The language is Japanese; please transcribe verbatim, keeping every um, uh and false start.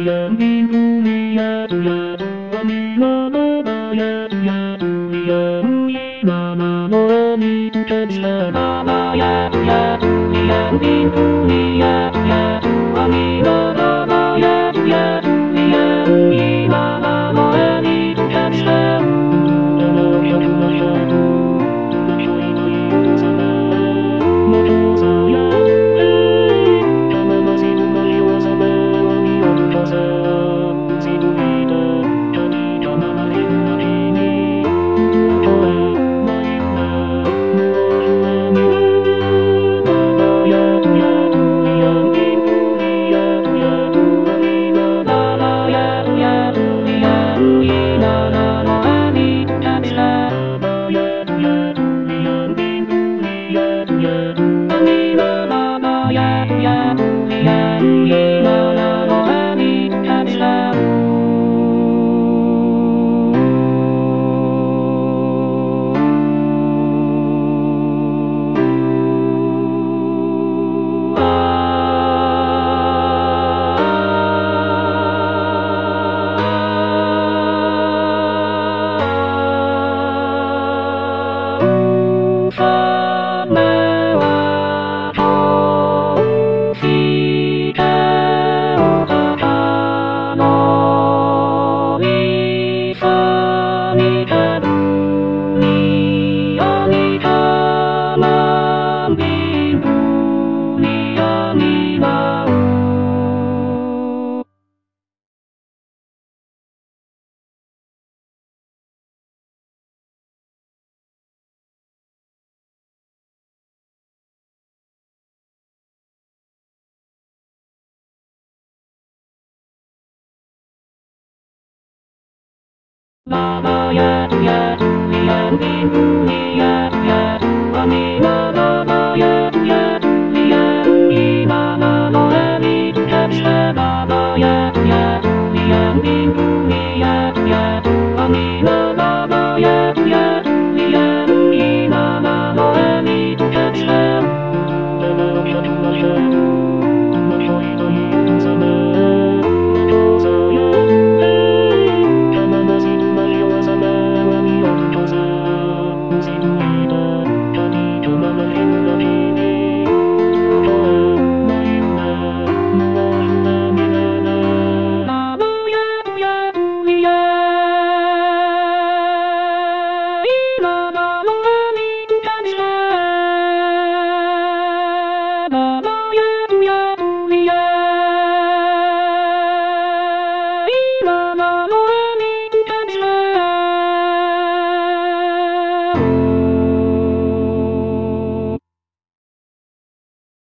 やみぶりやつやわみらままやつやつやういままのあみつかびらままやつやつやみぶりやつやわみらままやつやつやういままのあみつかびらななひゃくなひゃくなひょいのいさまもとさやたまましぶなひおさまわみよるかさしぶいたたびたままひぶなきにおとえないなもうふわみままやつやつやみぶりやつやつわみままやつやつやういままのあみつかびらままやつやつやみぶりやつやつあみままやつやつやういままのあみつかびらままやつやつやみぶりやつやつわみまままやつやつやういままのあみつかびらままやつやつやみぶり